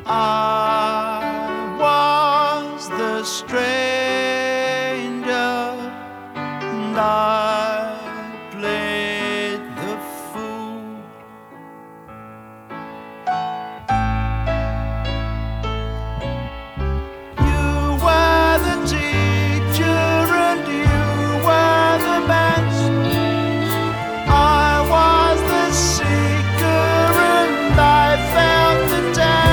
I was the stranger, and I played the fool. You were the teacher and you were the best. I was the seeker and I felt the test.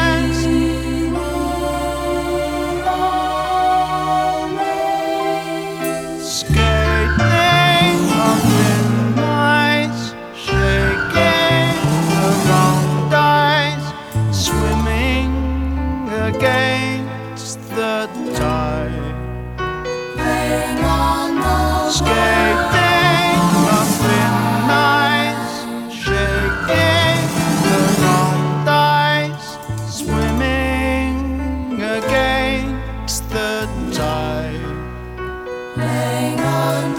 Skating on thin ice, shaking the wrong dice, swimming against the tide. Playing on the Skating on thin ice, shaking the wrong dice, swimming against the tide. Playing on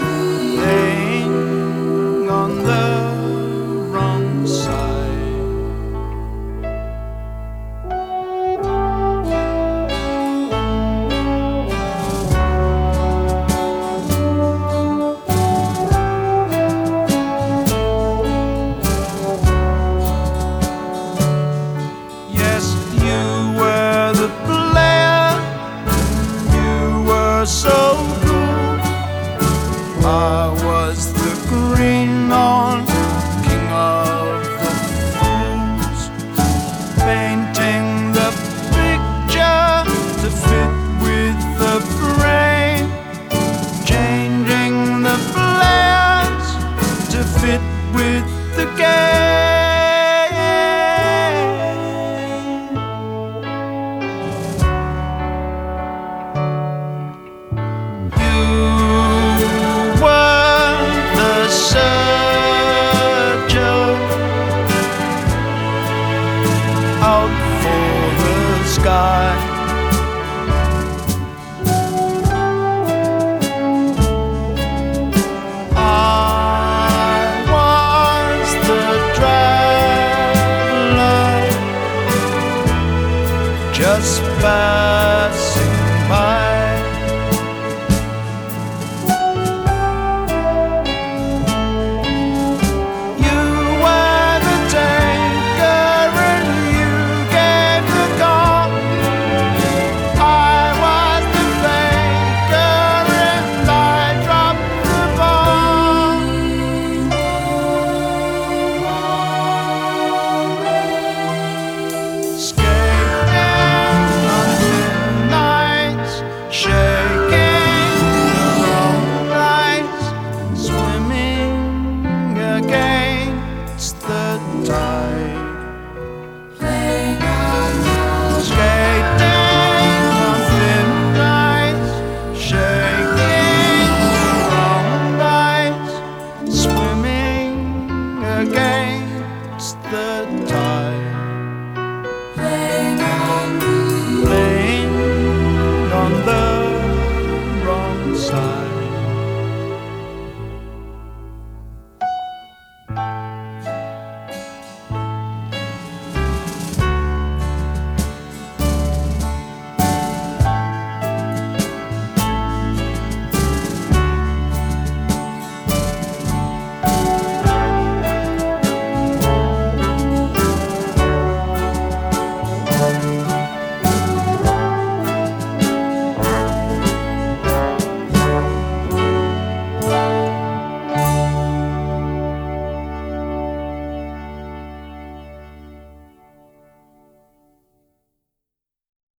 Laying on the wrong side. Yes, you were the player, you were so cool. I was the green lawn king of the fools, painting the picture to fit with the frame, changing the players to fit with the game. You were the searcher out for the sky. I was the traveler just by